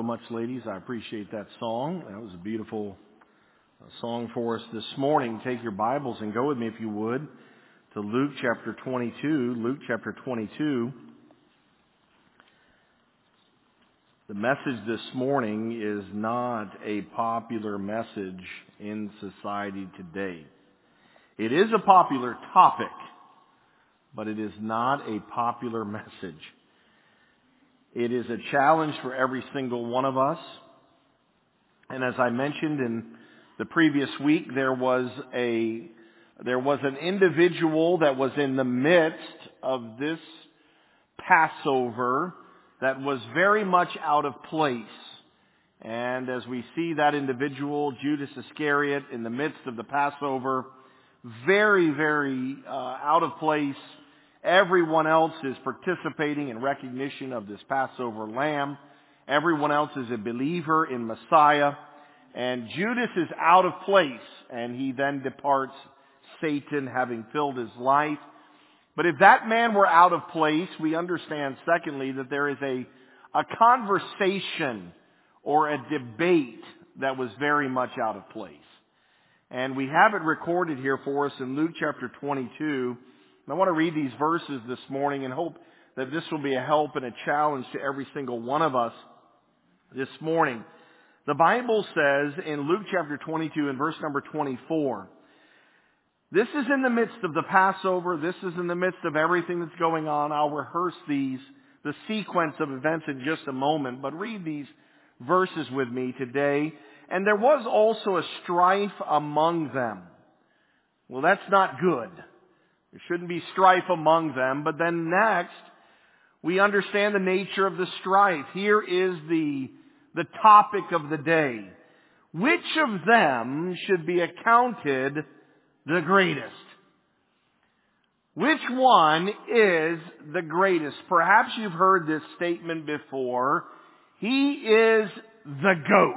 much, ladies. I appreciate that song. That was a beautiful song for us this morning. Take your Bibles and go with me, if you would, to Luke chapter 22. Luke chapter 22. The message this morning is not a popular message in society today. It is a popular topic, but it is not a popular message. It is a challenge for every single one of us. And as I mentioned in the previous week, there was an individual that was in the midst of this Passover that was very much out of place. And as we see that individual, Judas Iscariot, in the midst of the Passover, very, very out of place. Everyone else is participating in recognition of this Passover lamb. Everyone else is a believer in Messiah. And Judas is out of place, and he then departs, Satan having filled his life. But if that man were out of place, we understand, secondly, that there is a conversation or a debate that was very much out of place. And we have it recorded here for us in Luke chapter 22. And I want to read these verses this morning and hope that this will be a help and a challenge to every single one of us this morning. The Bible says in Luke chapter 22 and verse number 24, this is in the midst of the Passover. This is in the midst of everything that's going on. I'll rehearse the sequence of events in just a moment, but read these verses with me today. And there was also a strife among them. Well, that's not good. There shouldn't be strife among them. But then next, we understand the nature of the strife. Here is the topic of the day. Which of them should be accounted the greatest? Which one is the greatest? Perhaps you've heard this statement before. He is the GOAT.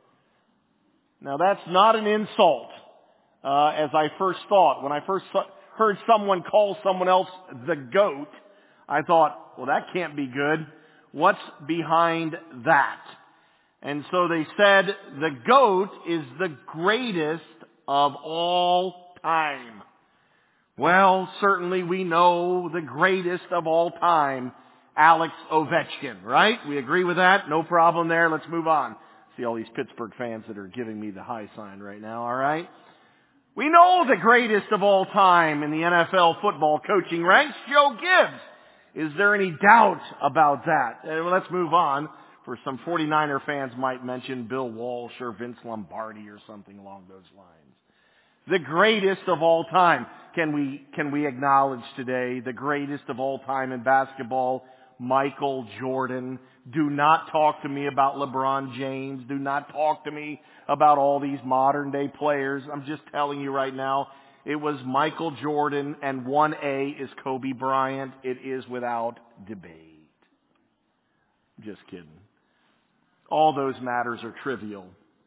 Now that's not an insult, as I first thought. When I first heard someone call someone else the GOAT, I thought, well, that can't be good. What's behind that? And so they said the GOAT is the greatest of all time. Well, certainly we know the greatest of all time, Alex Ovechkin, right? We agree with that? No problem there. Let's move on. See all these Pittsburgh fans that are giving me the high sign right now, all right? We know the greatest of all time in the NFL football coaching ranks, Joe Gibbs. Is there any doubt about that? Let's move on. For some 49er fans might mention Bill Walsh or Vince Lombardi or something along those lines. The greatest of all time. Can we acknowledge today the greatest of all time in basketball, Michael Jordan? Do not talk to me about LeBron James. Do not talk to me about all these modern day players. I'm just telling you right now, it was Michael Jordan, and 1A is Kobe Bryant. It is without debate. Just kidding. All those matters are trivial.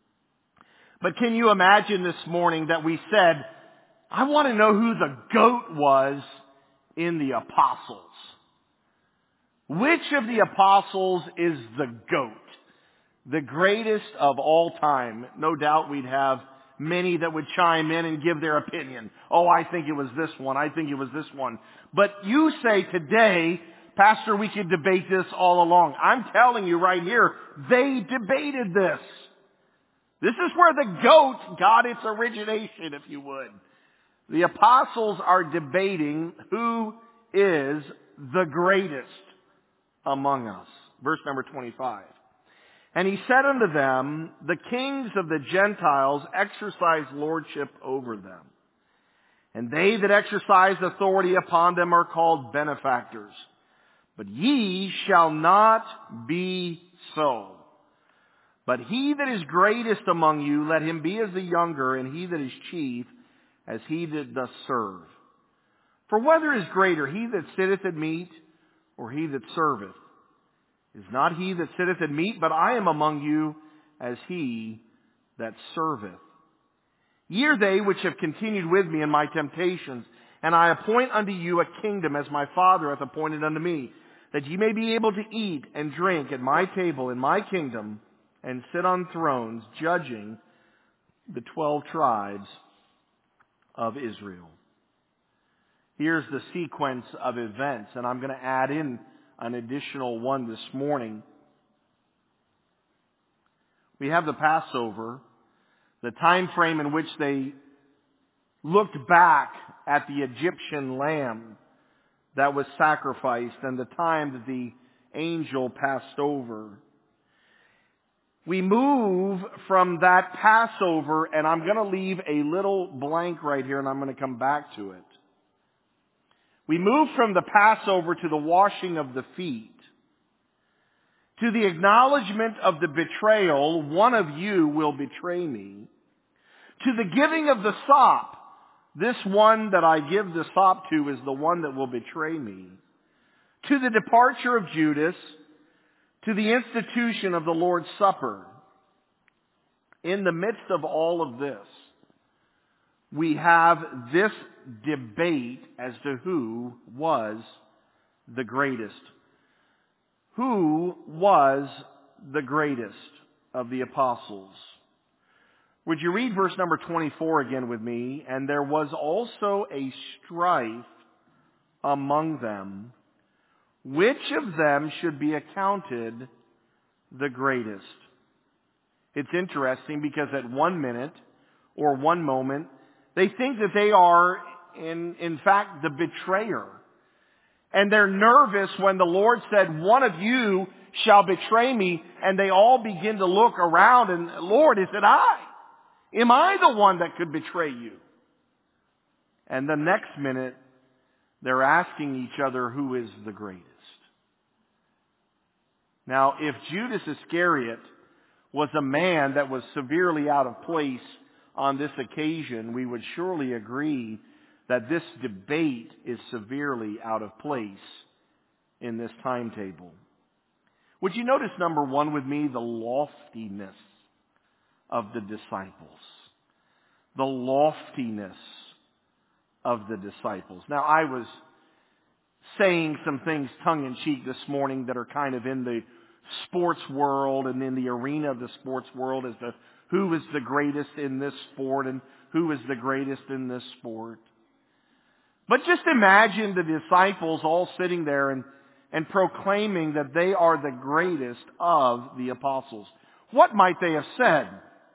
But can you imagine this morning that we said, I want to know who the GOAT was in the apostles? Which of the apostles is the GOAT? The greatest of all time. No doubt we'd have many that would chime in and give their opinion. Oh, I think it was this one. I think it was this one. But you say today, Pastor, we could debate this all along. I'm telling you right here, they debated this. This is where the GOAT got its origination, if you would. The apostles are debating who is the greatest among us. Verse number 25. And he said unto them, the kings of the Gentiles exercise lordship over them. And they that exercise authority upon them are called benefactors. But ye shall not be so. But he that is greatest among you, let him be as the younger, and he that is chief, as he that doth serve. For whether is greater, he that sitteth at meat, or he that serveth? Is not he that sitteth at meat, but I am among you as he that serveth. Ye are they which have continued with me in my temptations, and I appoint unto you a kingdom, as my Father hath appointed unto me, that ye may be able to eat and drink at my table in my kingdom, and sit on thrones, judging the 12 tribes of Israel. Here's the sequence of events, and I'm going to add in an additional one this morning. We have the Passover, the time frame in which they looked back at the Egyptian lamb that was sacrificed and the time that the angel passed over. We move from that Passover, and I'm going to leave a little blank right here, and I'm going to come back to it. We move from the Passover to the washing of the feet, to the acknowledgement of the betrayal, one of you will betray me, to the giving of the sop. This one that I give the sop to is the one that will betray me. To the departure of Judas, to the institution of the Lord's Supper. In the midst of all of this, we have this debate as to who was the greatest. Who was the greatest of the apostles? Would you read verse number 24 again with me? And there was also a strife among them, which of them should be accounted the greatest. It's interesting because at 1 minute or one moment, they think that they are in fact the betrayer. And they're nervous when the Lord said, one of you shall betray me. And they all begin to look around and, Lord, is it I? Am I the one that could betray you? And the next minute, they're asking each other who is the greatest. Now, if Judas Iscariot was a man that was severely out of place on this occasion, we would surely agree that this debate is severely out of place in this timetable. Would you notice, number one, with me, the loftiness of the disciples? The loftiness of the disciples. Now, I was saying some things tongue-in-cheek this morning that are kind of in the sports world and in the arena of the sports world as to who is the greatest in this sport and who is the greatest in this sport. But just imagine the disciples all sitting there and proclaiming that they are the greatest of the apostles. What might they have said?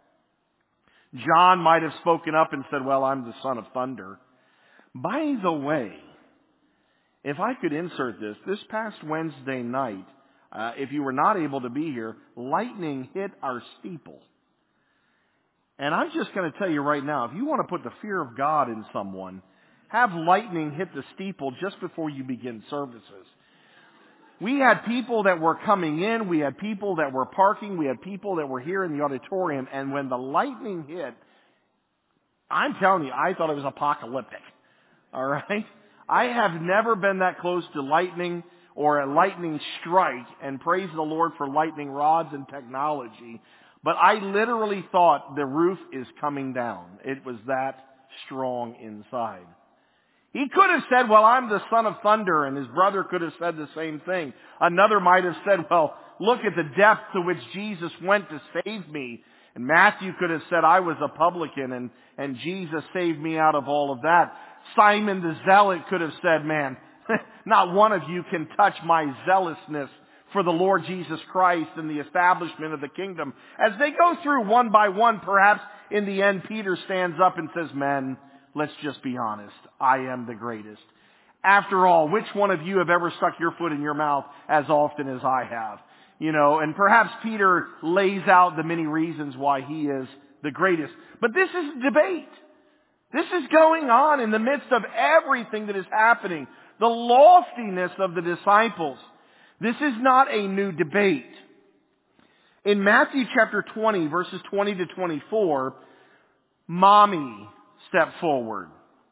John might have spoken up and said, well, I'm the son of thunder. By the way, if I could insert this past Wednesday night, if you were not able to be here, lightning hit our steeple. And I'm just going to tell you right now, if you want to put the fear of God in someone, have lightning hit the steeple just before you begin services. We had people that were coming in, we had people that were parking, we had people that were here in the auditorium, and when the lightning hit, I'm telling you, I thought it was apocalyptic. All right? I have never been that close to lightning or a lightning strike, and praise the Lord for lightning rods and technology. But I literally thought the roof is coming down. It was that strong inside. He could have said, well, I'm the son of thunder, and his brother could have said the same thing. Another might have said, well, look at the depth to which Jesus went to save me. And Matthew could have said, I was a publican, and Jesus saved me out of all of that. Simon the Zealot could have said, man, not one of you can touch my zealousness for the Lord Jesus Christ and the establishment of the kingdom. As they go through one by one, perhaps in the end, Peter stands up and says, men, let's just be honest. I am the greatest. After all, which one of you have ever stuck your foot in your mouth as often as I have? You know, and perhaps Peter lays out the many reasons why he is the greatest. But this is debate. This is going on in the midst of everything that is happening. The loftiness of the disciples. This is not a new debate. In Matthew chapter 20, verses 20 to 24, mommy stepped forward.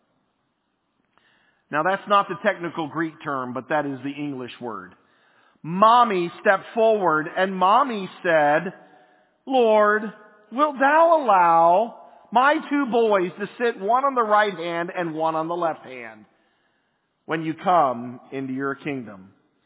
Now that's not the technical Greek term, but that is the English word. Mommy stepped forward, and mommy said, Lord, wilt thou allow my two boys to sit one on the right hand and one on the left hand when you come into your kingdom?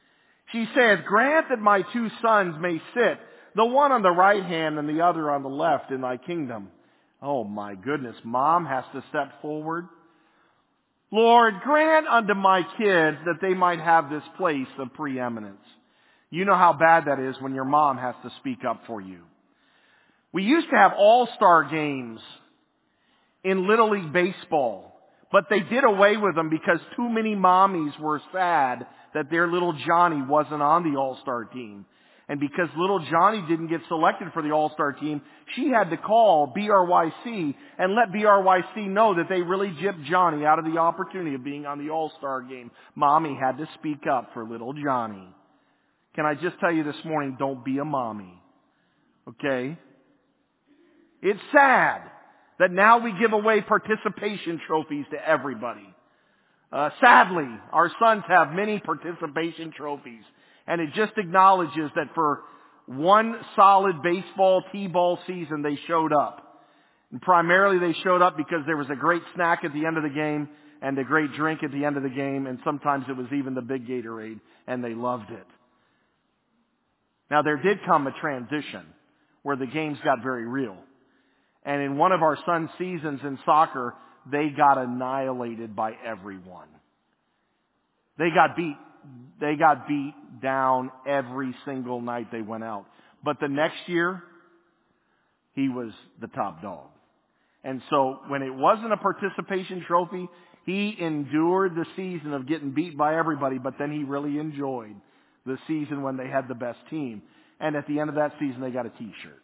She saith, grant that my 2 sons may sit, the one on the right hand and the other on the left in thy kingdom. Oh my goodness, mom has to step forward. Lord, grant unto my kids that they might have this place of preeminence. You know how bad that is when your mom has to speak up for you. We used to have all-star games in Little League Baseball, but they did away with them because too many mommies were sad that their little Johnny wasn't on the all-star team. And because little Johnny didn't get selected for the all-star team, she had to call BRYC and let BRYC know that they really gypped Johnny out of the opportunity of being on the all-star game. Mommy had to speak up for little Johnny. Can I just tell you this morning, don't be a mommy. Okay? It's sad that now we give away participation trophies to everybody. Sadly, our sons have many participation trophies. And it just acknowledges that for one solid baseball, T-ball season, they showed up. And primarily they showed up because there was a great snack at the end of the game and a great drink at the end of the game. And sometimes it was even the big Gatorade. And they loved it. Now there did come a transition where the games got very real. And in one of our son's seasons in soccer, they got annihilated by everyone. They got beat down every single night they went out. But the next year, he was the top dog. And so when it wasn't a participation trophy, he endured the season of getting beat by everybody, but then he really enjoyed the season when they had the best team. And at the end of that season, they got a t-shirt.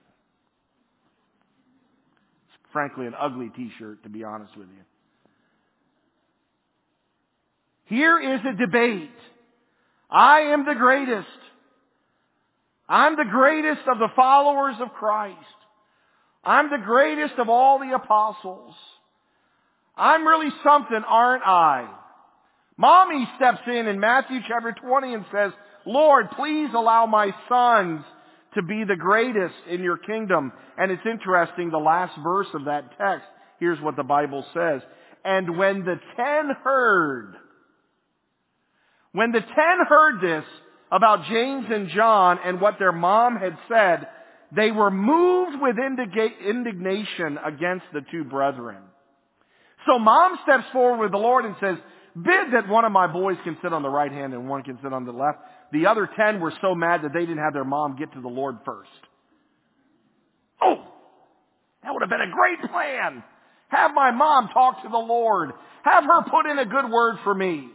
It's frankly an ugly t-shirt, to be honest with you. Here is a debate. I am the greatest. I'm the greatest of the followers of Christ. I'm the greatest of all the apostles. I'm really something, aren't I? Mommy steps in Matthew chapter 20 and says, Lord, please allow my sons to be the greatest in your kingdom. And it's interesting, the last verse of that text, here's what the Bible says. And when the 10 heard this about James and John and what their mom had said, they were moved with indignation against the 2 brethren. So mom steps forward with the Lord and says, bid that one of my boys can sit on the right hand and one can sit on the left. The other 10 were so mad that they didn't have their mom get to the Lord first. Oh, that would have been a great plan. Have my mom talk to the Lord. Have her put in a good word for me.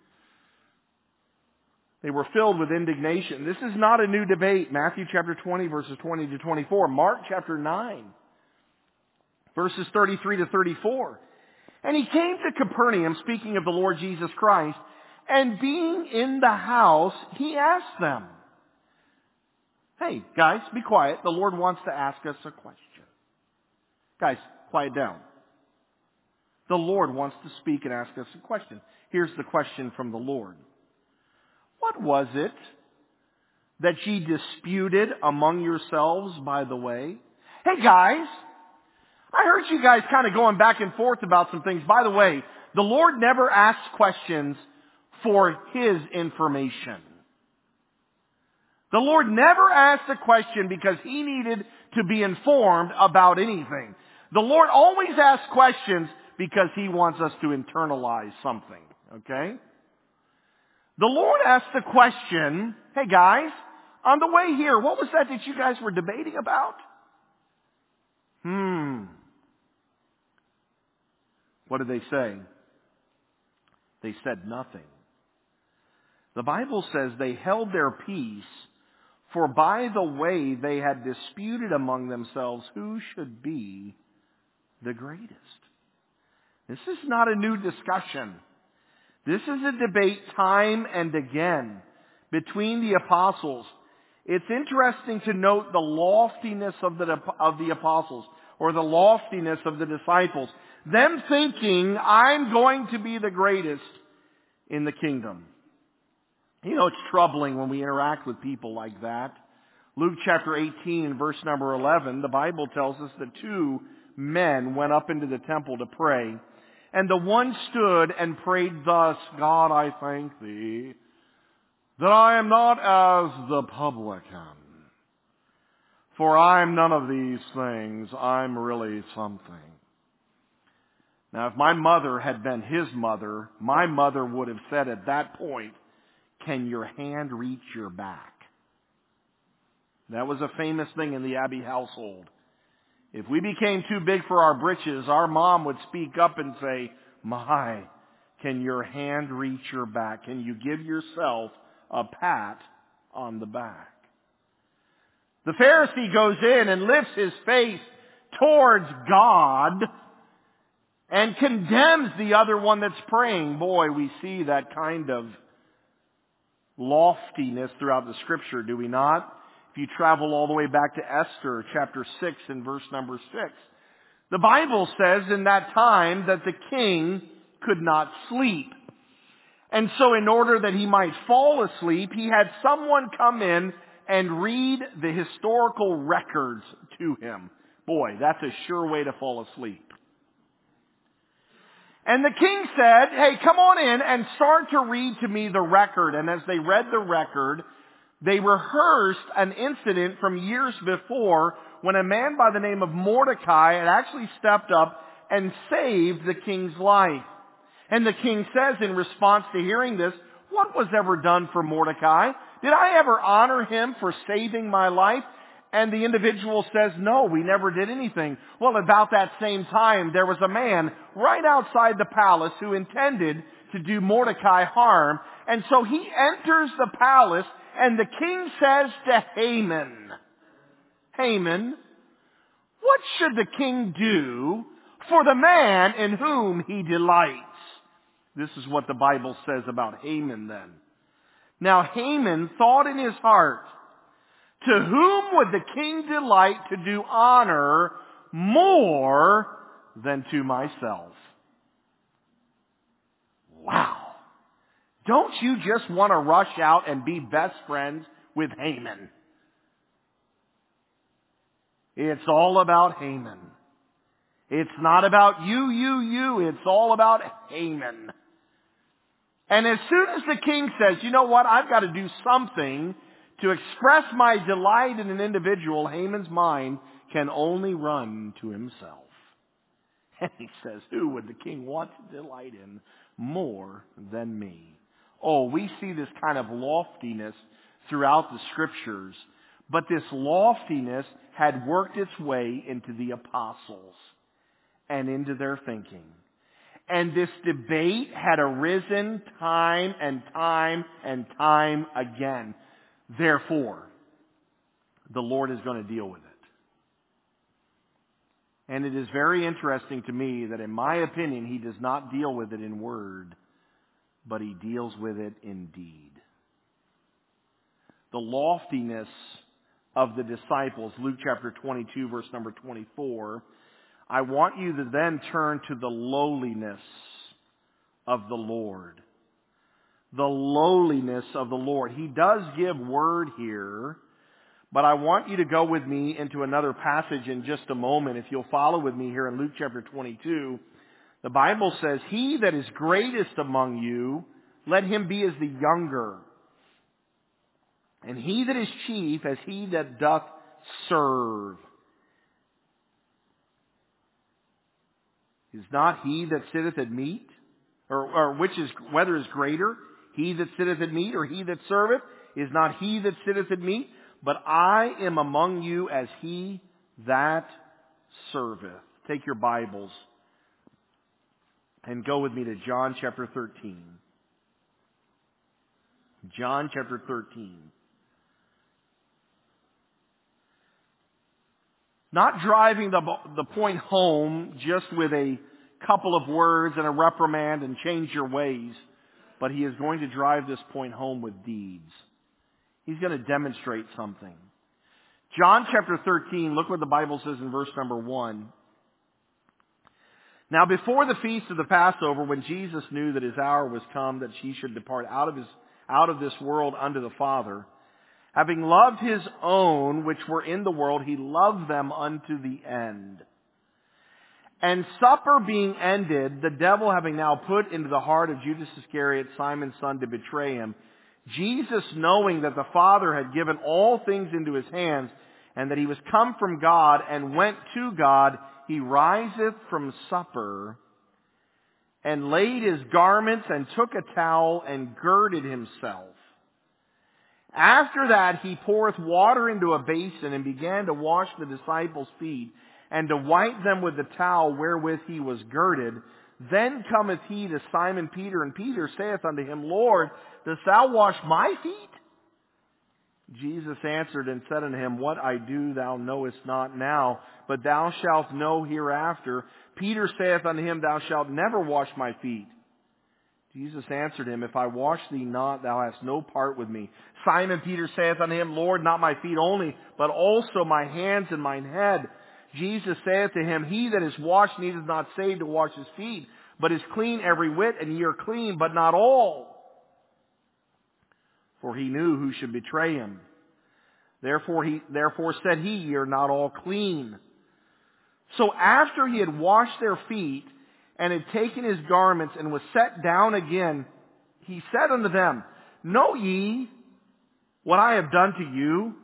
They were filled with indignation. This is not a new debate. Matthew chapter 20, verses 20 to 24. Mark chapter 9, verses 33 to 34. And he came to Capernaum, speaking of the Lord Jesus Christ, and being in the house, he asked them. Hey, guys, be quiet. The Lord wants to ask us a question. Guys, quiet down. The Lord wants to speak and ask us a question. Here's the question from the Lord. What was it that ye disputed among yourselves by the way? Hey guys, I heard you guys kind of going back and forth about some things. By the way, the Lord never asks questions for His information. The Lord never asked a question because He needed to be informed about anything. The Lord always asks questions because He wants us to internalize something. Okay? The Lord asked the question, hey guys, on the way here, what was that you guys were debating about? What did they say? They said nothing. The Bible says they held their peace, for by the way they had disputed among themselves who should be the greatest. This is not a new discussion. This is a debate time and again between the apostles. It's interesting to note the loftiness of the apostles, or the loftiness of the disciples. Them thinking, I'm going to be the greatest in the kingdom. You know, it's troubling when we interact with people like that. Luke chapter 18, verse number 11, the Bible tells us that 2 men went up into the temple to pray. And the one stood and prayed thus, God, I thank Thee that I am not as the publican, for I'm none of these things. I'm really something. Now, if my mother had been his mother, my mother would have said at that point, can your hand reach your back? That was a famous thing in the Abbey household. If we became too big for our britches, our mom would speak up and say, my, can your hand reach your back? Can you give yourself a pat on the back? The Pharisee goes in and lifts his face towards God and condemns the other one that's praying. Boy, we see that kind of loftiness throughout the Scripture, do we not? If you travel all the way back to Esther, chapter 6 and verse number 6, the Bible says in that time that the king could not sleep. And so in order that he might fall asleep, he had someone come in and read the historical records to him. Boy, that's a sure way to fall asleep. And the king said, hey, come on in and start to read to me the record. And as they read the record, they rehearsed an incident from years before when a man by the name of Mordecai had actually stepped up and saved the king's life. And the king says in response to hearing this, what was ever done for Mordecai? Did I ever honor him for saving my life? And the individual says, no, we never did anything. Well, about that same time, there was a man right outside the palace who intended to do Mordecai harm. And so he enters the palace, and the king says to Haman, Haman, what should the king do for the man in whom he delights? This is what the Bible says about Haman then. Now Haman thought in his heart, to whom would the king delight to do honor more than to myself? Wow. Don't you just want to rush out and be best friends with Haman? It's all about Haman. It's not about you. It's all about Haman. And as soon as the king says, you know what, I've got to do something to express my delight in an individual, Haman's mind can only run to himself. And he says, who would the king want to delight in more than me? Oh, we see this kind of loftiness throughout the Scriptures. But this loftiness had worked its way into the apostles and into their thinking. And this debate had arisen time and time and time again. Therefore, the Lord is going to deal with it. And it is very interesting to me that in my opinion, He does not deal with it in word, but He deals with it in deed. The loftiness of the disciples, Luke chapter 22, verse number 24, I want you to then turn to the lowliness of the Lord. The lowliness of the Lord. He does give word here, but I want you to go with me into another passage in just a moment. If you'll follow with me here in Luke chapter 22, the Bible says, he that is greatest among you, let him be as the younger. And he that is chief as he that doth serve. Is not he that sitteth at meat? Or which is, whether is greater? He that sitteth at meat or he that serveth? Is not he that sitteth at meat? But I am among you as he that serveth. Take your Bibles and go with me to John chapter 13. John chapter 13. Not driving the point home just with a couple of words and a reprimand and change your ways, but he is going to drive this point home with deeds. He's going to demonstrate something. John chapter 13, look what the Bible says in verse number 1. Now before the feast of the Passover, when Jesus knew that his hour was come, that he should depart out of this world unto the Father, having loved his own which were in the world, he loved them unto the end. And supper being ended, the devil having now put into the heart of Judas Iscariot, Simon's son, to betray him, Jesus, knowing that the Father had given all things into his hands, and that he was come from God and went to God, he riseth from supper, and laid his garments, and took a towel, and girded himself. After that he poureth water into a basin, and began to wash the disciples' feet, and to wipe them with the towel wherewith he was girded. Then cometh he to Simon Peter, and Peter saith unto him, Lord, dost thou wash my feet? Jesus answered and said unto him, What I do thou knowest not now, but thou shalt know hereafter. Peter saith unto him, Thou shalt never wash my feet. Jesus answered him, If I wash thee not, thou hast no part with me. Simon Peter saith unto him, Lord, not my feet only, but also my hands and mine head. Jesus saith to him, He that is washed needeth not save to wash his feet, but is clean every whit, and ye are clean, but not all. For he knew who should betray him. Therefore said he, Ye are not all clean. So after he had washed their feet, and had taken his garments, and was set down again, he said unto them, Know ye what I have done to you?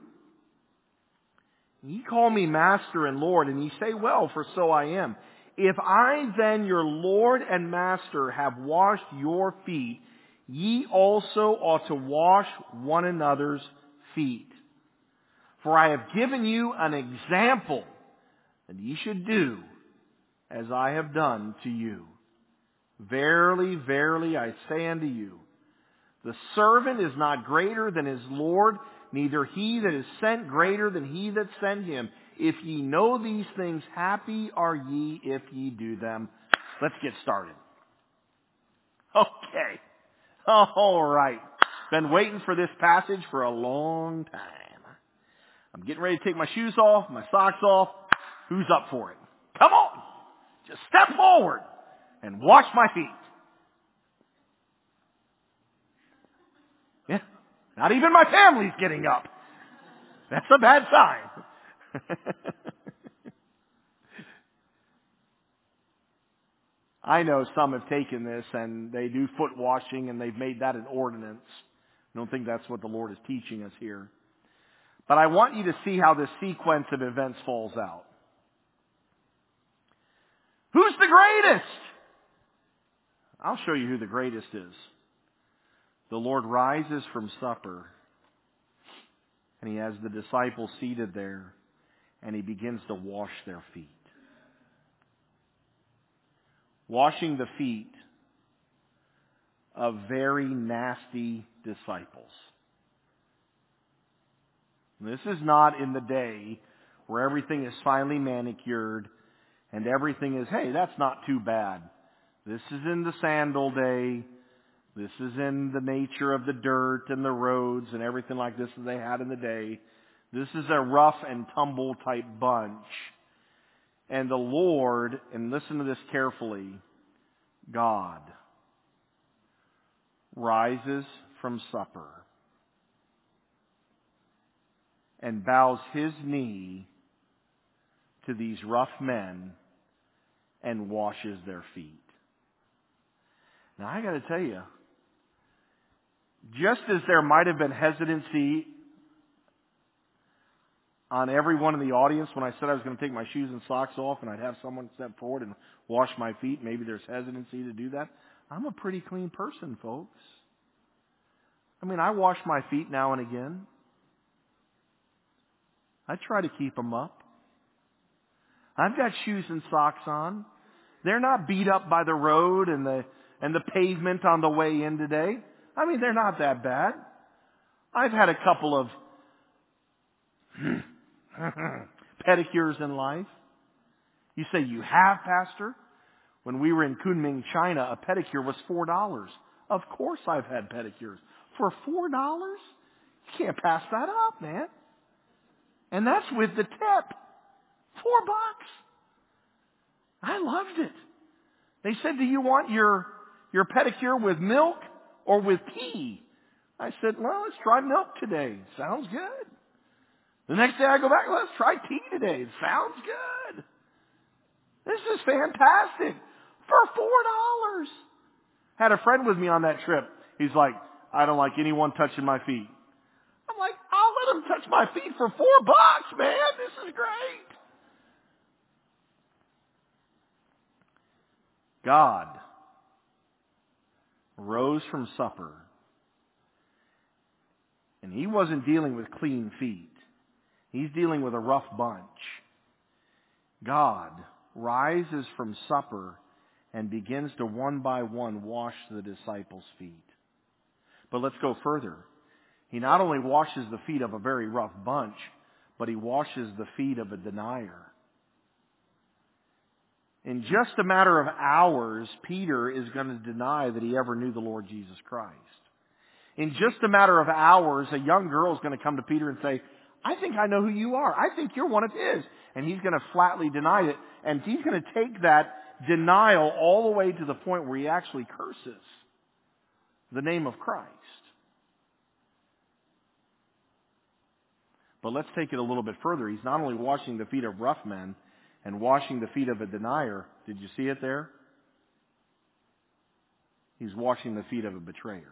Ye call me Master and Lord, and ye say, Well, for so I am. If I then, your Lord and Master, have washed your feet, ye also ought to wash one another's feet. For I have given you an example that ye should do as I have done to you. Verily, verily, I say unto you, the servant is not greater than his Lord, neither he that is sent greater than he that sent him. If ye know these things, happy are ye if ye do them. Let's get started. Okay. All right. Been waiting for this passage for a long time. I'm getting ready to take my shoes off, my socks off. Who's up for it? Come on. Just step forward and wash my feet. Yeah. Not even my family's getting up. That's a bad sign. I know some have taken this and they do foot washing and they've made that an ordinance. I don't think that's what the Lord is teaching us here. But I want you to see how this sequence of events falls out. Who's the greatest? I'll show you who the greatest is. The Lord rises from supper, and he has the disciples seated there, and he begins to wash their feet. Washing the feet of very nasty disciples. This is not in the day where everything is finely manicured and everything is, hey, that's not too bad. This is in the sandal day. This is in the nature of the dirt and the roads and everything like this that they had in the day. This is a rough and tumble type bunch. And the Lord, and listen to this carefully, God rises from supper and bows his knee to these rough men and washes their feet. Now I got to tell you, just as there might have been hesitancy on everyone in the audience when I said I was going to take my shoes and socks off and I'd have someone step forward and wash my feet, maybe there's hesitancy to do that. I'm a pretty clean person, folks. I mean, I wash my feet now and again. I try to keep them up. I've got shoes and socks on. They're not beat up by the road and the pavement on the way in today. I mean, they're not that bad. I've had a couple of pedicures in life. You say, you have, Pastor? When we were in Kunming, China, a pedicure was $4. Of course I've had pedicures. For $4? You can't pass that up, man. And that's with the tip. $4. I loved it. They said, do you want your pedicure with milk or with tea? I said, well, let's try milk today. Sounds good. The next day I go back, let's try tea today. Sounds good. This is fantastic. For $4. Had a friend with me on that trip. He's like, I don't like anyone touching my feet. I'm like, I'll let them touch my feet for $4, man. This is great. God rose from supper, and He wasn't dealing with clean feet. He's dealing with a rough bunch. God rises from supper and begins to one by one wash the disciples' feet. But let's go further. He not only washes the feet of a very rough bunch, but He washes the feet of a denier. In just a matter of hours, Peter is going to deny that he ever knew the Lord Jesus Christ. In just a matter of hours, a young girl is going to come to Peter and say, I think I know who you are. I think you're one of his. And he's going to flatly deny it. And he's going to take that denial all the way to the point where he actually curses the name of Christ. But let's take it a little bit further. He's not only washing the feet of rough men and washing the feet of a denier. Did you see it there? He's washing the feet of a betrayer.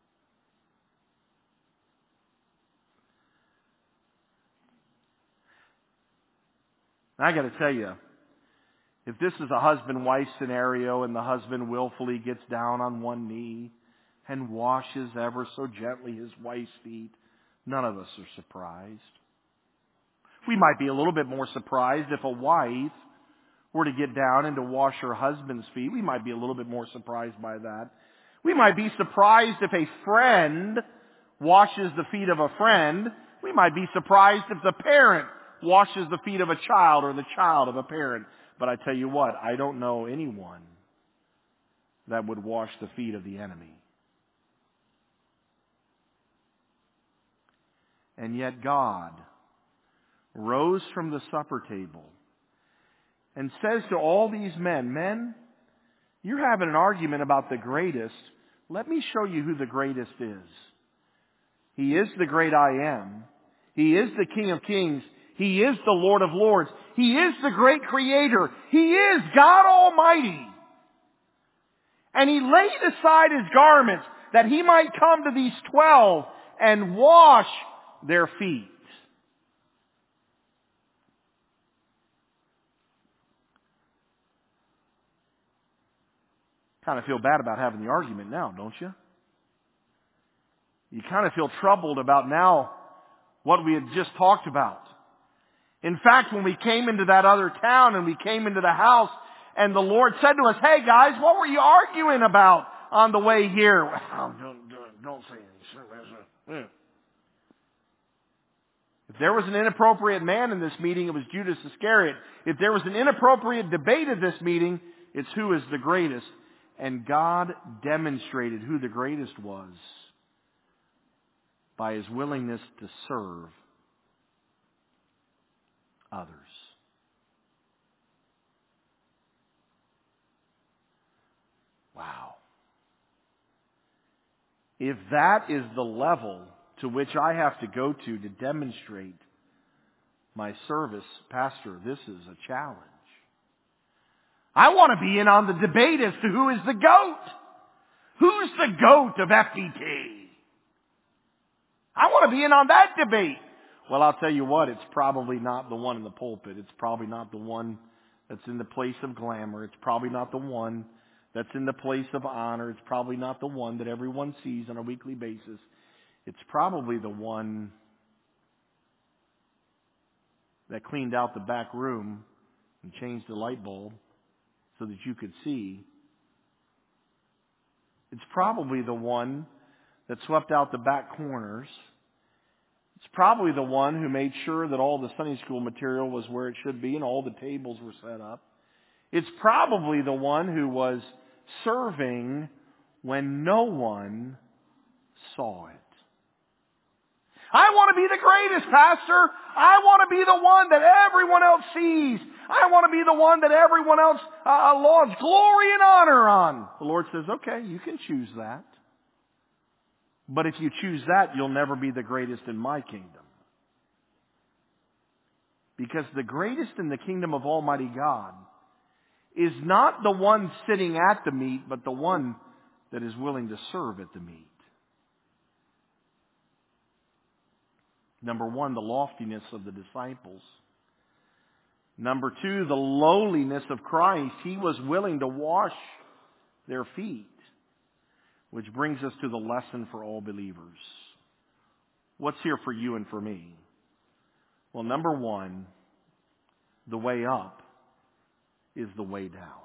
I got to tell you, if this is a husband-wife scenario and the husband willfully gets down on one knee and washes ever so gently his wife's feet, none of us are surprised. We might be a little bit more surprised if a wife were to get down and to wash her husband's feet. We might be a little bit more surprised by that. We might be surprised if a friend washes the feet of a friend. We might be surprised if the parent washes the feet of a child or the child of a parent. But I tell you what, I don't know anyone that would wash the feet of the enemy. And yet God rose from the supper table and says to all these men, you're having an argument about the greatest. Let me show you who the greatest is. He is the great I am. He is the King of Kings. He is the Lord of Lords. He is the great Creator. He is God Almighty. And He laid aside His garments that He might come to these 12 and wash their feet. Kind of feel bad about having the argument now, don't you? You kind of feel troubled about now what we had just talked about. In fact, when we came into that other town and we came into the house and the Lord said to us, hey guys, what were you arguing about on the way here? Well, don't say anything. If there was an inappropriate man in this meeting, it was Judas Iscariot. If there was an inappropriate debate at this meeting, it's who is the greatest. And God demonstrated who the greatest was by His willingness to serve others. Wow. If that is the level to which I have to go to demonstrate my service, Pastor, this is a challenge. I want to be in on the debate as to who is the GOAT. Who's the GOAT of FPT? I want to be in on that debate. Well, I'll tell you what, it's probably not the one in the pulpit. It's probably not the one that's in the place of glamour. It's probably not the one that's in the place of honor. It's probably not the one that everyone sees on a weekly basis. It's probably the one that cleaned out the back room and changed the light bulb so that you could see. It's probably the one that swept out the back corners. It's probably the one who made sure that all the Sunday school material was where it should be and all the tables were set up. It's probably the one who was serving when no one saw it. I want to be the greatest, Pastor. I want to be the one that everyone else sees. I want to be the one that everyone else lauds glory and honor on. The Lord says, okay, you can choose that. But if you choose that, you'll never be the greatest in my kingdom. Because the greatest in the kingdom of Almighty God is not the one sitting at the meat, but the one that is willing to serve at the meat. Number one, the loftiness of the disciples. Number two, the lowliness of Christ. He was willing to wash their feet. Which brings us to the lesson for all believers. What's here for you and for me? Well, number one, the way up is the way down.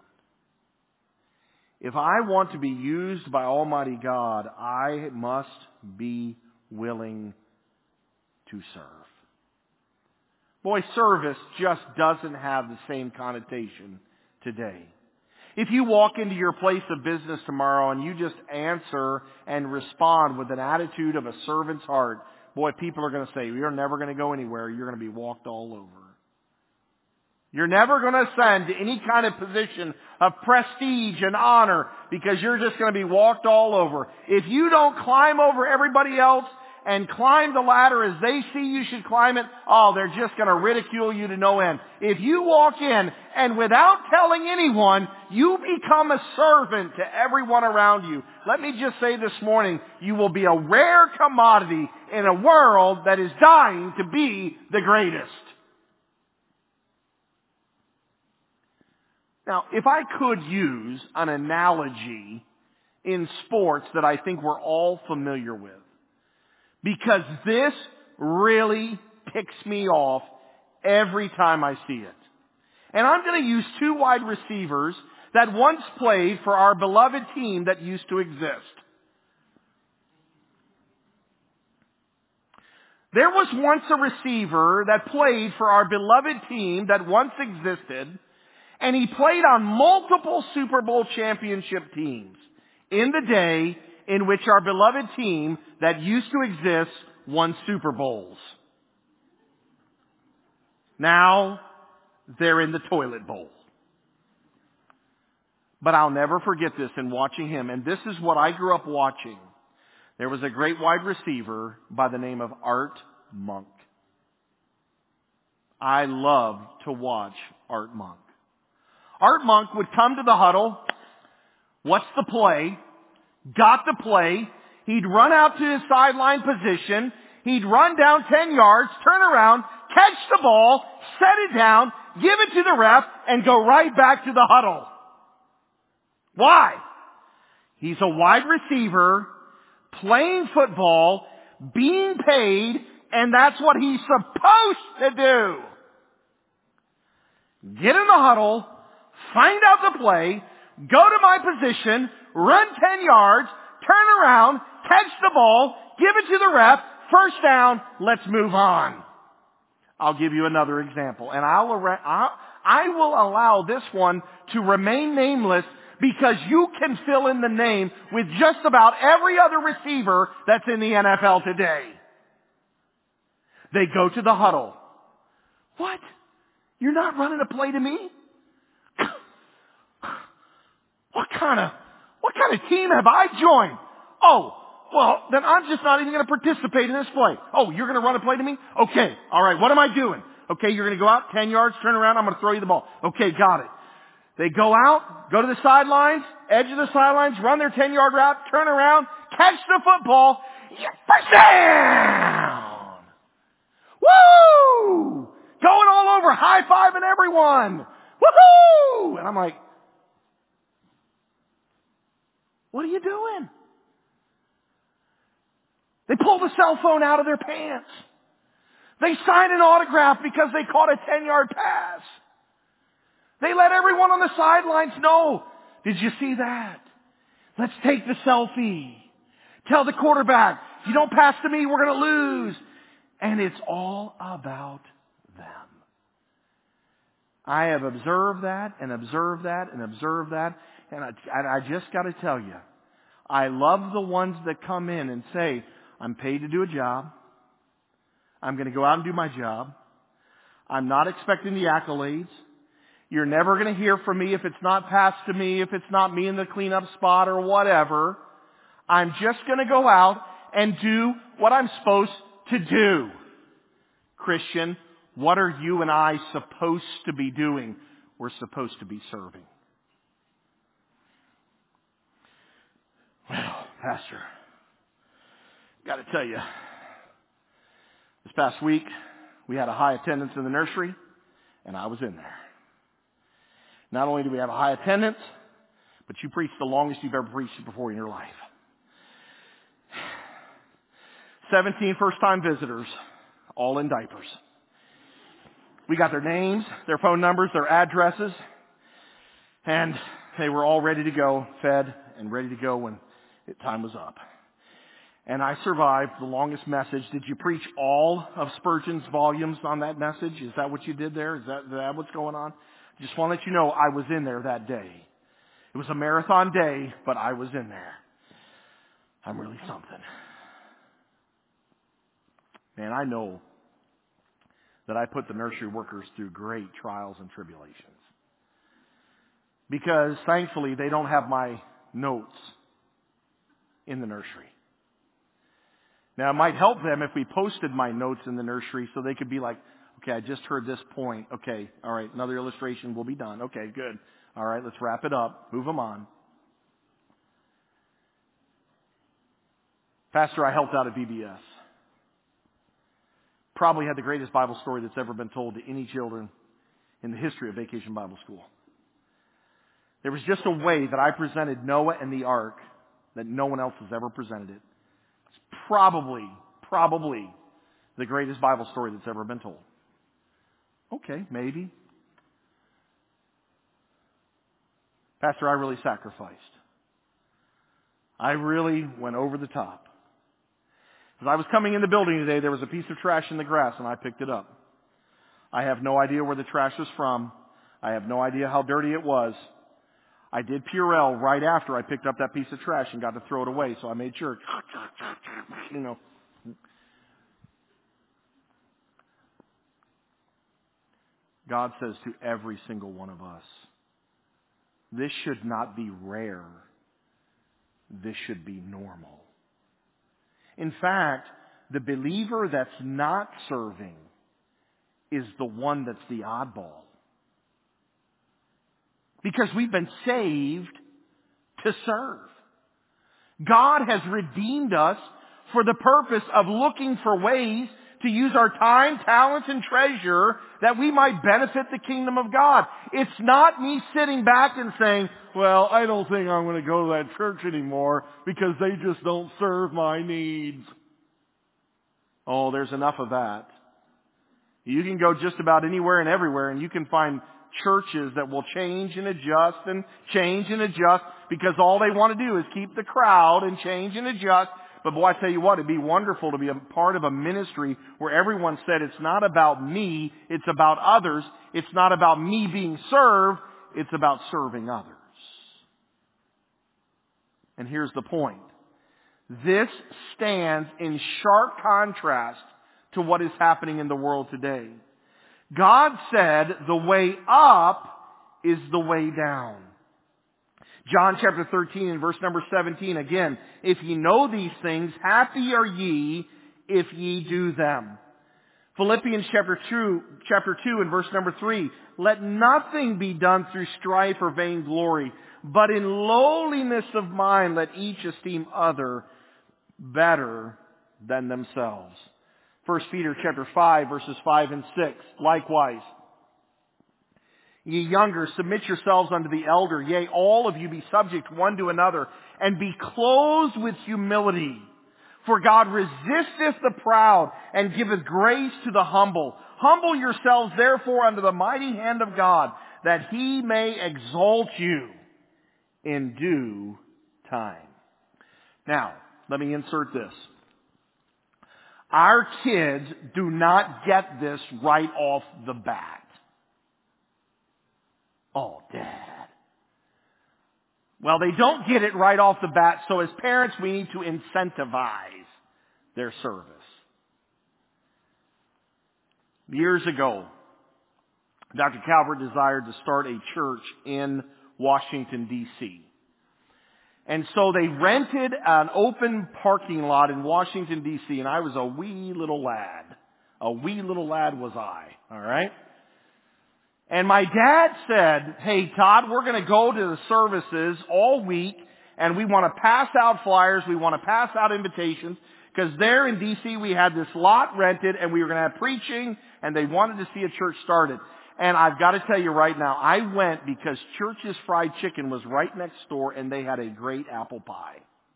If I want to be used by Almighty God, I must be willing to serve. Boy, service just doesn't have the same connotation today. If you walk into your place of business tomorrow and you just answer and respond with an attitude of a servant's heart, boy, people are going to say, you're never going to go anywhere. You're going to be walked all over. You're never going to ascend to any kind of position of prestige and honor because you're just going to be walked all over. If you don't climb over everybody else and climb the ladder as they see you should climb it, oh, they're just going to ridicule you to no end. If you walk in and without telling anyone, you become a servant to everyone around you, let me just say this morning, you will be a rare commodity in a world that is dying to be the greatest. Now, if I could use an analogy in sports that I think we're all familiar with, because this really ticks me off every time I see it. And I'm going to use two wide receivers that once played for our beloved team that used to exist. There was once a receiver that played for our beloved team that once existed, and he played on multiple Super Bowl championship teams in the day in which our beloved team that used to exist won Super Bowls. Now, they're in the toilet bowl. But I'll never forget this in watching him, and this is what I grew up watching. There was a great wide receiver by the name of Art Monk. I loved to watch Art Monk. Art Monk would come to the huddle. What's the play? Got the play. He'd run out to his sideline position. He'd run down 10 yards, turn around, catch the ball, set it down, give it to the ref, and go right back to the huddle. Why? He's a wide receiver, playing football, being paid, and that's what he's supposed to do. Get in the huddle, find out the play, go to my position, run 10 yards, turn around, catch the ball, give it to the ref, first down, let's move on. I'll give you another example, and I will allow this one to remain nameless because you can fill in the name with just about every other receiver that's in the NFL today. They go to the huddle. What? You're not running a play to me? What kind of team have I joined? Oh, well, then I'm just not even going to participate in this play. Oh, you're going to run a play to me? Okay, all right, what am I doing? Okay, you're going to go out 10 yards, turn around, I'm going to throw you the ball. Okay, got it. They go out, go to the sidelines, edge of the sidelines, run their 10-yard route, turn around, catch the football, first down! Woo! Going all over, high-fiving everyone. Woohoo! And I'm like, what are you doing? They pull the cell phone out of their pants. They sign an autograph because they caught a 10-yard pass. They let everyone on the sidelines know. Did you see that? Let's take the selfie. Tell the quarterback, if you don't pass to me, we're going to lose. And it's all about them. I have observed that and observed that and observed that. And I just got to tell you, I love the ones that come in and say, I'm paid to do a job. I'm going to go out and do my job. I'm not expecting the accolades. You're never going to hear from me if it's not passed to me, if it's not me in the cleanup spot or whatever. I'm just going to go out and do what I'm supposed to do. Christian, what are you and I supposed to be doing? We're supposed to be serving. Well, Pastor, got to tell you, This past week, we had a high attendance in the nursery, and I was in there. Not only do we have a high attendance, but you preached the longest you've ever preached before in your life. 17 first-time visitors, all in diapers. We got their names, their phone numbers, their addresses, and they were all ready to go, fed and ready to go when time was up. And I survived the longest message. Did you preach all of Spurgeon's volumes on that message? Is that what you did there? Is that what's going on? Just want to let you know I was in there that day. It was a marathon day, but I was in there. I'm really something. Man, I know that I put the nursery workers through great trials and tribulations. Because thankfully they don't have my notes in the nursery. Now it might help them if we posted my notes in the nursery so they could be like, okay, I just heard this point. Okay, all right, another illustration will be done. Okay, good. All right, let's wrap it up. Move them on. Pastor, I helped out at VBS. Probably had the greatest Bible story that's ever been told to any children in the history of Vacation Bible School. There was just a way that I presented Noah and the ark that no one else has ever presented it. It's probably the greatest Bible story that's ever been told. Okay, maybe. Pastor, I really sacrificed. I really went over the top. As I was coming in the building today, there was a piece of trash in the grass, and I picked it up. I have no idea where the trash was from. I have no idea how dirty it was. I did Purell right after I picked up that piece of trash and got to throw it away, so I made sure, God says to every single one of us, this should not be rare. This should be normal. In fact, the believer that's not serving is the one that's the oddball. Because we've been saved to serve. God has redeemed us for the purpose of looking for ways to use our time, talents, and treasure that we might benefit the kingdom of God. It's not me sitting back and saying, well, I don't think I'm going to go to that church anymore because they just don't serve my needs. Oh, there's enough of that. You can go just about anywhere and everywhere and you can find churches that will change and adjust because all they want to do is keep the crowd and change and adjust. But boy, I tell you what, it'd be wonderful to be a part of a ministry where everyone said it's not about me, it's about others. It's not about me being served, it's about serving others. And here's the point. This stands in sharp contrast to what is happening in the world today. God said the way up is the way down. John chapter 13 and verse number 17 again, if ye know these things, happy are ye if ye do them. Philippians chapter 2 and verse number 3, let nothing be done through strife or vainglory, but in lowliness of mind let each esteem other better than themselves. 1 Peter chapter 5 verses 5 and 6, likewise. Ye younger, submit yourselves unto the elder. Yea, all of you be subject one to another, and be clothed with humility. For God resisteth the proud, and giveth grace to the humble. Humble yourselves therefore under the mighty hand of God, that He may exalt you in due time. Now, let me insert this. Our kids do not get this right off the bat. Oh, Dad. Well, they don't get it right off the bat, so as parents we need to incentivize their service. Years ago, Dr. Calvert desired to start a church in Washington, D.C. And so they rented an open parking lot in Washington, D.C., and I was a wee little lad. A wee little lad was I, all right? And my dad said, hey, Todd, we're going to go to the services all week, and we want to pass out flyers, we want to pass out invitations. Because there in D.C. we had this lot rented and we were going to have preaching and they wanted to see a church started. And I've got to tell you right now, I went because Church's Fried Chicken was right next door and they had a great apple pie.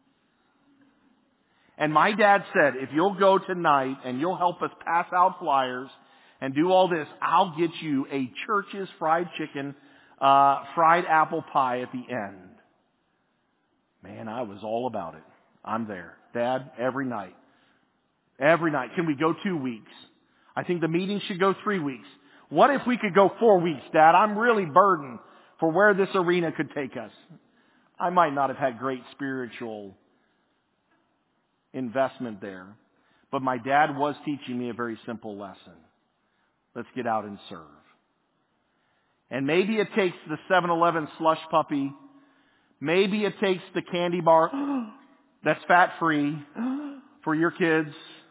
And my dad said, if you'll go tonight and you'll help us pass out flyers and do all this, I'll get you a Church's Fried Chicken, fried apple pie at the end. Man, I was all about it. I'm there. Dad, every night. Every night. Can we go 2 weeks? I think the meeting should go 3 weeks. What if we could go 4 weeks, Dad? I'm really burdened for where this arena could take us. I might not have had great spiritual investment there. But my dad was teaching me a very simple lesson. Let's get out and serve. And maybe it takes the 7-Eleven slush puppy. Maybe it takes the candy bar that's fat-free for your kids.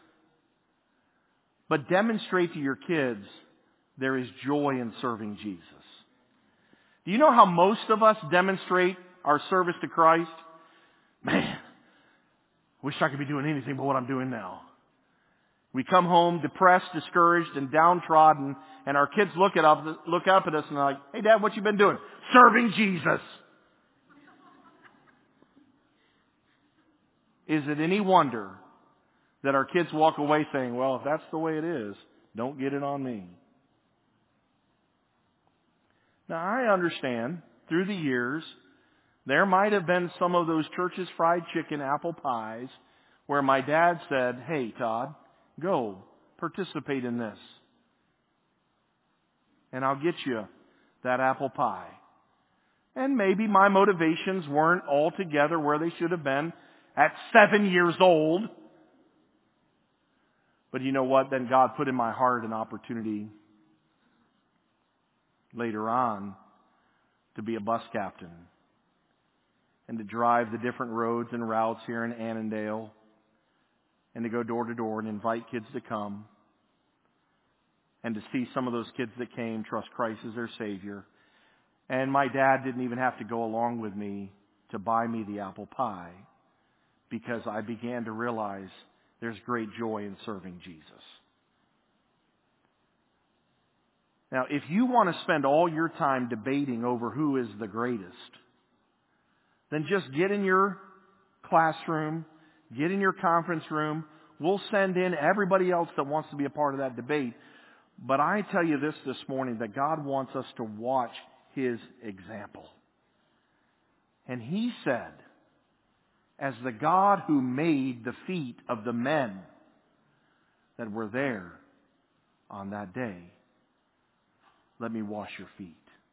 But demonstrate to your kids there is joy in serving Jesus. Do you know how most of us demonstrate our service to Christ? Man, wish I could be doing anything but what I'm doing now. We come home depressed, discouraged, and downtrodden, and our kids look up at us and they're like, hey, Dad, what you been doing? Serving Jesus. Is it any wonder that our kids walk away saying, well, if that's the way it is, don't get it on me. Now, I understand through the years, there might have been some of those Church's Fried Chicken apple pies where my dad said, hey, Todd, go participate in this. And I'll get you that apple pie. And maybe my motivations weren't altogether where they should have been at 7 years old. But you know what? Then God put in my heart an opportunity later on to be a bus captain and to drive the different roads and routes here in Annandale and to go door to door and invite kids to come and to see some of those kids that came trust Christ as their Savior. And my dad didn't even have to go along with me to buy me the apple pie because I began to realize there's great joy in serving Jesus. Now, if you want to spend all your time debating over who is the greatest, then just get in your classroom, get in your conference room. We'll send in everybody else that wants to be a part of that debate. But I tell you this morning, that God wants us to watch His example. And He said, as the God who made the feet of the men that were there on that day, let me wash your feet.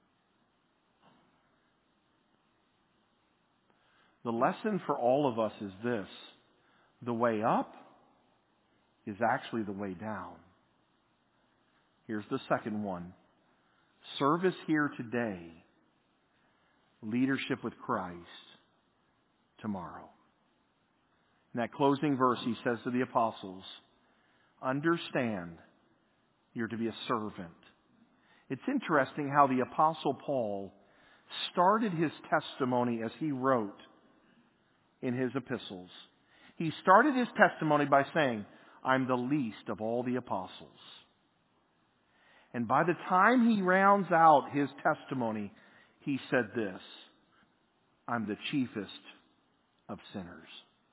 The lesson for all of us is this: the way up is actually the way down. Here's the second one. Service here today, leadership with Christ tomorrow. In that closing verse, he says to the apostles, understand you're to be a servant. It's interesting how the Apostle Paul started his testimony as he wrote in his epistles. He started his testimony by saying, I'm the least of all the apostles. And by the time he rounds out his testimony, he said this, I'm the chiefest of sinners.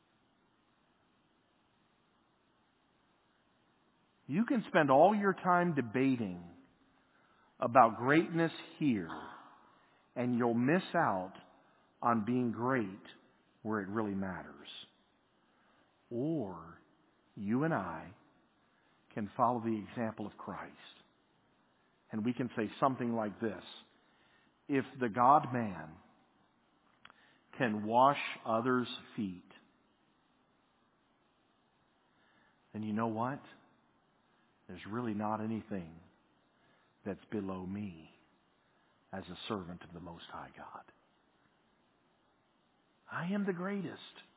You can spend all your time debating about greatness here, and you'll miss out on being great where it really matters. Or you and I can follow the example of Christ. And we can say something like this: if the God-man can wash others' feet, then you know what? There's really not anything that's below me as a servant of the Most High God. I am the greatest.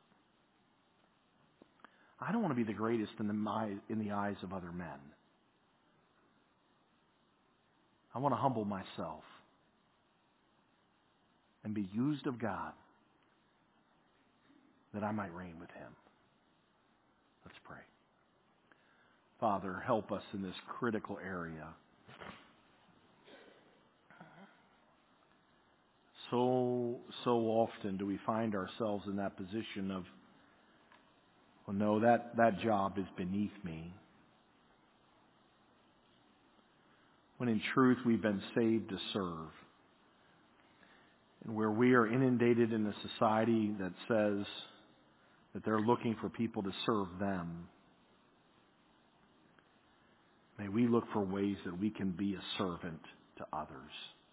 I don't want to be the greatest in the eyes of other men. I want to humble myself and be used of God that I might reign with Him. Let's pray. Father, help us in this critical area. So often do we find ourselves in that position of, well, no, that job is beneath me. When in truth we've been saved to serve. And where we are inundated in a society that says that they're looking for people to serve them, may we look for ways that we can be a servant to others.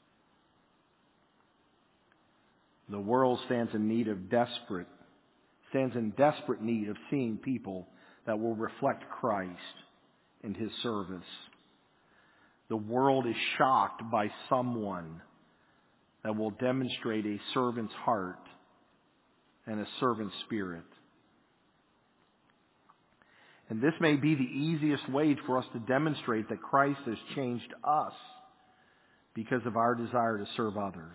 The world stands in desperate need of seeing people that will reflect Christ in His service. The world is shocked by someone that will demonstrate a servant's heart and a servant's spirit. And this may be the easiest way for us to demonstrate that Christ has changed us because of our desire to serve others.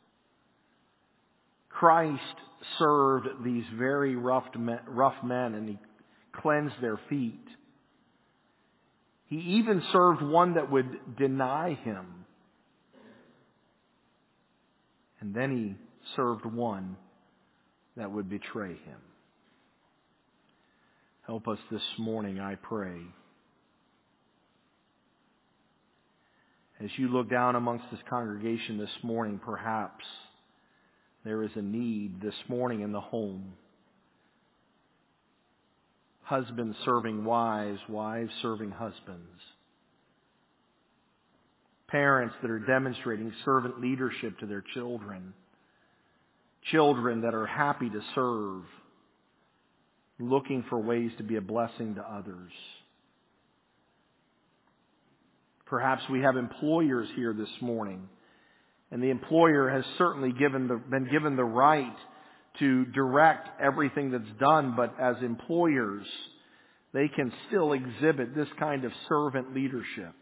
Christ served these very rough men, and He cleansed their feet. He even served one that would deny Him. And then He served one that would betray Him. Help us this morning, I pray. As you look down amongst this congregation this morning, perhaps there is a need this morning in the home. Husbands serving wives, wives serving husbands. Parents that are demonstrating servant leadership to their children. Children that are happy to serve, looking for ways to be a blessing to others. Perhaps we have employers here this morning, and the employer has certainly been given the right to direct everything that's done, but as employers, they can still exhibit this kind of servant leadership.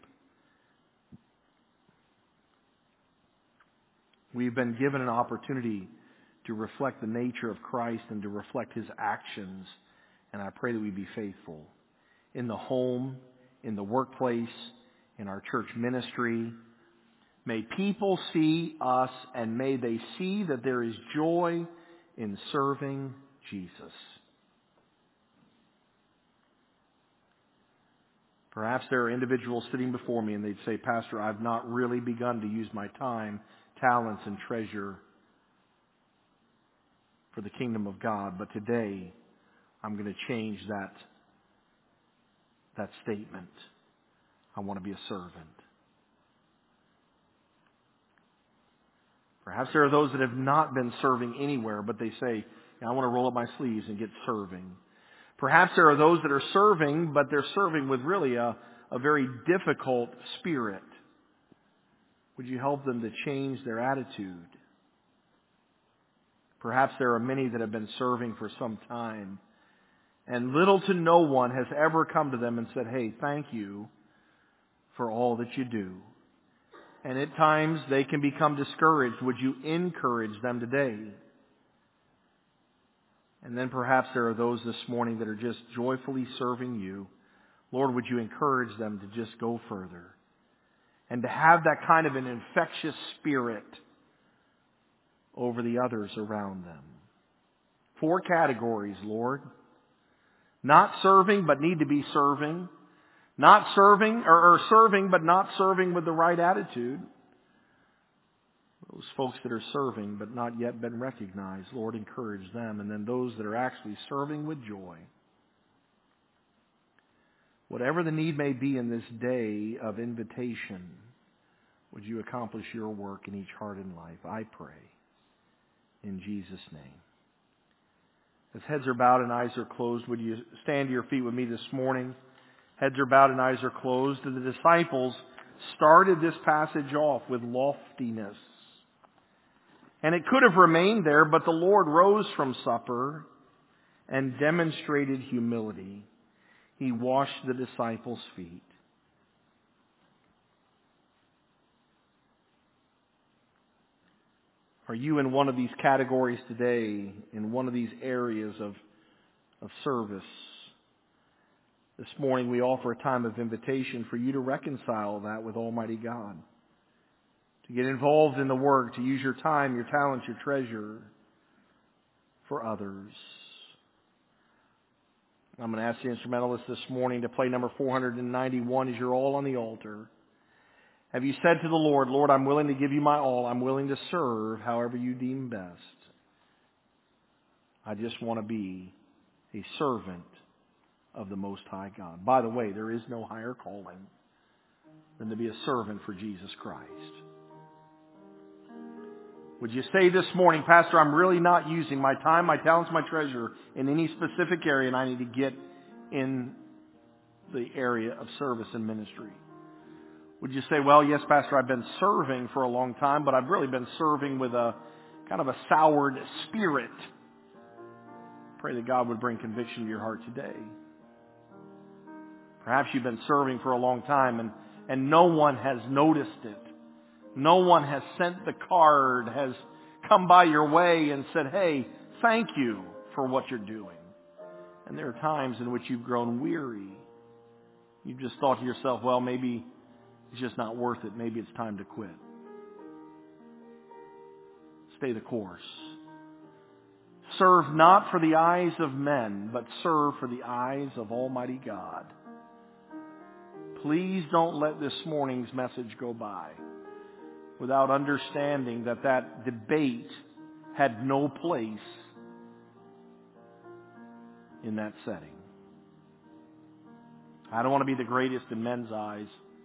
We've been given an opportunity to reflect the nature of Christ and to reflect His actions, and I pray that we be faithful in the home, in the workplace, in our church ministry. May people see us, and may they see that there is joy in serving Jesus. Perhaps there are individuals sitting before me and they'd say, Pastor, I've not really begun to use my time, talents, and treasure for the kingdom of God, but today I'm going to change that statement. I want to be a servant. Perhaps there are those that have not been serving anywhere, but they say, I want to roll up my sleeves and get serving. Perhaps there are those that are serving, but they're serving with really a very difficult spirit. Would you help them to change their attitude? Perhaps there are many that have been serving for some time, and little to no one has ever come to them and said, hey, thank you for all that you do. And at times they can become discouraged. Would you encourage them today? And then perhaps there are those this morning that are just joyfully serving you. Lord, would you encourage them to just go further and to have that kind of an infectious spirit over the others around them. 4 categories, Lord. Not serving, but need to be serving. Not serving, or serving, but not serving with the right attitude. Those folks that are serving, but not yet been recognized, Lord, encourage them. And then those that are actually serving with joy. Whatever the need may be in this day of invitation, would you accomplish your work in each heart and life? I pray. In Jesus' name. As heads are bowed and eyes are closed, would you stand to your feet with me this morning? Heads are bowed and eyes are closed. And the disciples started this passage off with loftiness. And it could have remained there, but the Lord rose from supper and demonstrated humility. He washed the disciples' feet. Are you in one of these categories today, in one of these areas of service? This morning we offer a time of invitation for you to reconcile that with Almighty God. To get involved in the work, to use your time, your talents, your treasure for others. I'm going to ask the instrumentalist this morning to play number 491 as you're all on the altar. Have you said to the Lord, Lord, I'm willing to give you my all. I'm willing to serve however you deem best. I just want to be a servant of the Most High God. By the way, there is no higher calling than to be a servant for Jesus Christ. Would you say this morning, Pastor, I'm really not using my time, my talents, my treasure in any specific area, and I need to get in the area of service and ministry? Would you say, well, yes, Pastor, I've been serving for a long time, but I've really been serving with a kind of a soured spirit. Pray that God would bring conviction to your heart today. Perhaps you've been serving for a long time and no one has noticed it. No one has sent the card, has come by your way and said, hey, thank you for what you're doing. And there are times in which you've grown weary. You've just thought to yourself, well, maybe it's just not worth it. Maybe it's time to quit. Stay the course. Serve not for the eyes of men, but serve for the eyes of Almighty God. Please don't let this morning's message go by without understanding that that debate had no place in that setting. I don't want to be the greatest in men's eyes.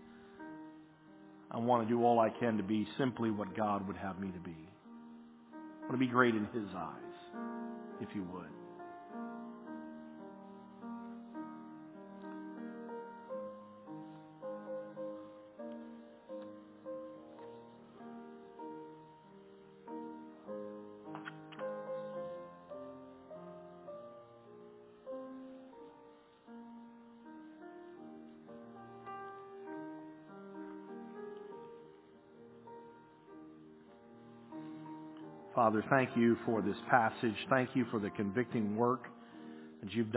I want to do all I can to be simply what God would have me to be. I want to be great in His eyes, if you would. Father, thank you for this passage. Thank you for the convicting work that you've done.